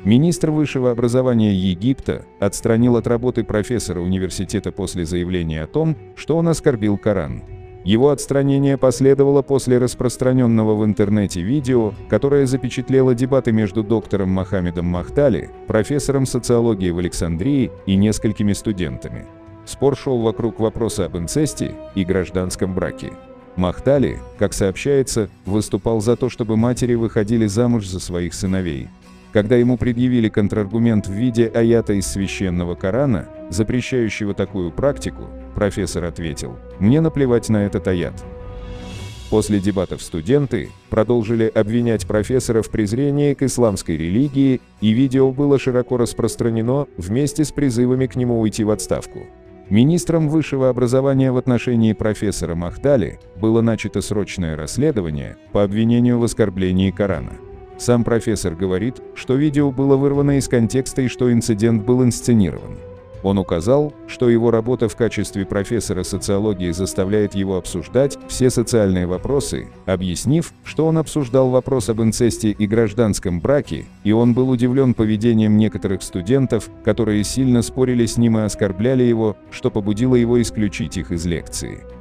Министр высшего образования Египта отстранил от работы профессора университета после заявления о том, что он оскорбил Коран. Его отстранение последовало после распространенного в интернете видео, которое запечатлело дебаты между доктором Мохаммедом Махтали, профессором социологии в Александрии, и несколькими студентами. Спор шел вокруг вопроса об инцесте и гражданском браке. Махтали, как сообщается, выступал за то, чтобы матери выходили замуж за своих сыновей. Когда ему предъявили контраргумент в виде аята из священного Корана, запрещающего такую практику, профессор ответил: «Мне наплевать на этот аят». После дебатов студенты продолжили обвинять профессора в презрении к исламской религии, и видео было широко распространено вместе с призывами к нему уйти в отставку. Министром высшего образования в отношении профессора Махтали было начато срочное расследование по обвинению в оскорблении Корана. Сам профессор говорит, что видео было вырвано из контекста и что инцидент был инсценирован. Он указал, что его работа в качестве профессора социологии заставляет его обсуждать все социальные вопросы, объяснив, что он обсуждал вопрос об инцесте и гражданском браке, и он был удивлен поведением некоторых студентов, которые сильно спорили с ним и оскорбляли его, что побудило его исключить их из лекции.